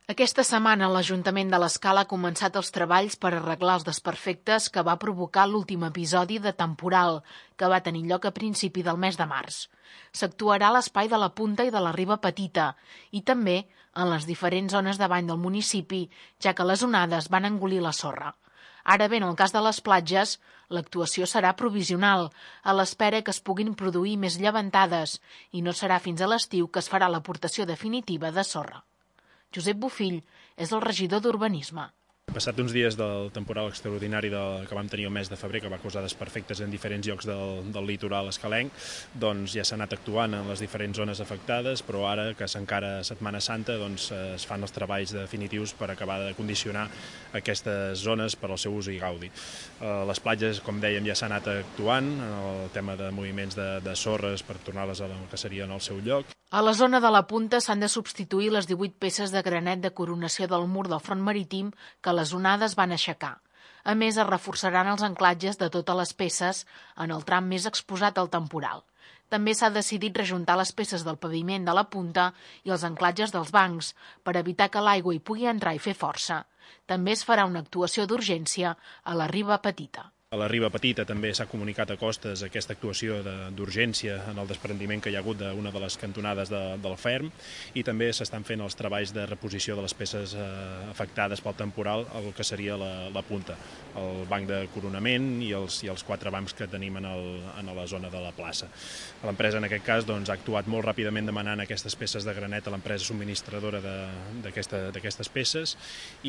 Aquesta setmana l'Ajuntament de l'Escala ha començat els treballs per arreglar els desperfectes que va provocar l'últim episodi de temporal, que va tenir lloc a principi del mes de març. S'actuarà a l'espai de la Punta i de la Riba Petita i també en les diferents zones de bany del municipi, ja que les onades van engolir la sorra. Ara bé, en el cas de les platges, l'actuació serà provisional, a l'espera que es puguin produir més llevantades, i no serà fins a l'estiu que es farà l'aportació definitiva de sorra. Josep Bofill és el regidor d'Urbanisme. Passat uns dies del temporal extraordinari que vam tenir el mes de febrer, que va causar desperfectes en diferents llocs del litoral escalenc, doncs ja s'ha anat actuant en les diferents zones afectades, però ara que s'encara Setmana Santa doncs es fan els treballs definitius per acabar de condicionar aquestes zones per al seu ús i gaudi. Les platges, com dèiem, ja s'ha anat actuant en el tema de moviments de sorres per tornar-les a que serien al seu lloc. A la zona de la Punta s'han de substituir les 18 peces de granet de coronació del mur del front marítim que les onades van aixecar. A més, es reforçaran els anclatges de totes les peces en el tram més exposat al temporal. També s'ha decidit rejuntar les peces del paviment de la Punta i els anclatges dels bancs per evitar que l'aigua hi pugui entrar i fer força. També es farà una actuació d'urgència a la Riba Petita. A la Riba Petita també s'ha comunicat a Costes aquesta actuació d'urgència en el desprendiment que hi ha hagut d'una de les cantonades del ferm i també s'estan fent els treballs de reposició de les peces afectades pel temporal al que seria la Punta, el banc de coronament i els 4 bancs que tenim en la zona de la plaça. L'empresa en aquest cas ha actuat molt ràpidament demanant aquestes peces de granet a l'empresa subministradora d'aquestes peces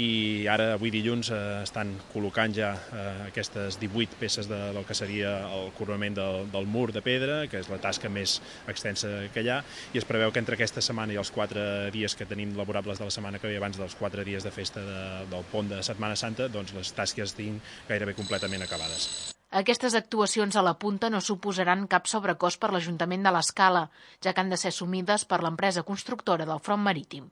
i ara, avui dilluns, estan col·locant ja aquestes 18 peces del que seria el coronament del mur de pedra, que és la tasca més extensa que hi ha, i es preveu que entre aquesta setmana i els 4 dies que tenim laborables de la setmana que ve, abans dels 4 dies de festa del pont de Setmana Santa, doncs les tasques estiguin gairebé completament acabades. Aquestes actuacions a la Punta no suposaran cap sobrecost per l'Ajuntament de l'Escala, ja que han de ser assumides per l'empresa constructora del front marítim.